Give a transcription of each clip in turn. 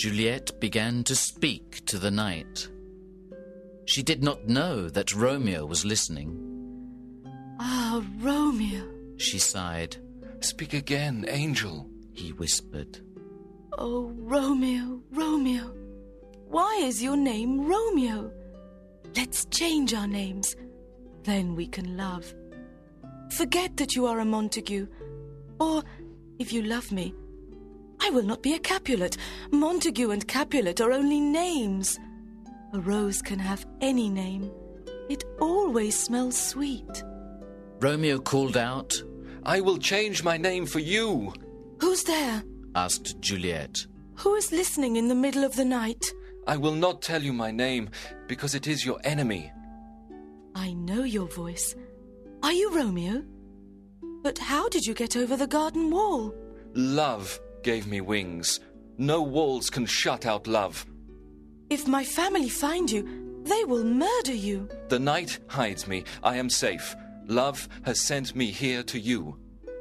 Juliet began to speak to the night. She did not know that Romeo was listening. Ah, Romeo, she sighed. Speak again, angel, he whispered. Oh, Romeo, Romeo, why is your name Romeo? Let's change our names, then we can love. Forget that you are a Montague, or, if you love me, I will not be a Capulet. Montague and Capulet are only names. A rose can have any name. It always smells sweet. Romeo called out, I will change my name for you. Who's there? asked Juliet. Who is listening in the middle of the night? I will not tell you my name, because it is your enemy. I know your voice. Are you Romeo? But how did you get over the garden wall? Love gave me wings. No walls can shut out love. If my family find you, they will murder you. The night hides me. I am safe. Love has sent me here to you.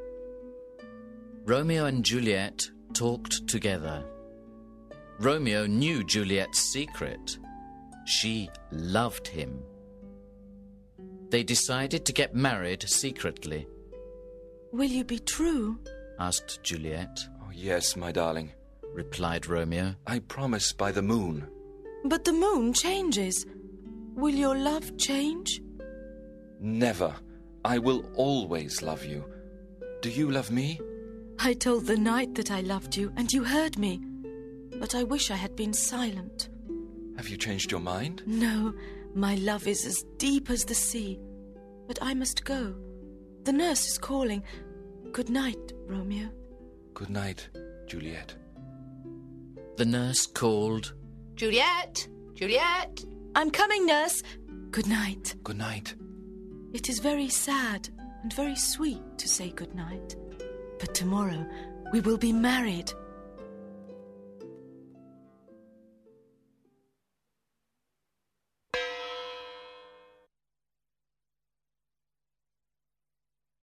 Romeo and Juliet talked together. Romeo knew Juliet's secret. She loved him. They decided to get married secretly. Will you be true? asked Juliet. Oh, yes, my darling, replied Romeo. I promise by the moon. But the moon changes. Will your love change? Never. I will always love you. Do you love me? I told the night that I loved you, and you heard me. But I wish I had been silent. Have you changed your mind? No, my love is as deep as the sea. But I must go. The nurse is calling. Good night, Romeo. Good night, Juliet. The nurse called, Juliet! Juliet! I'm coming, nurse. Good night. Good night. It is very sad and very sweet to say good night. But tomorrow we will be married.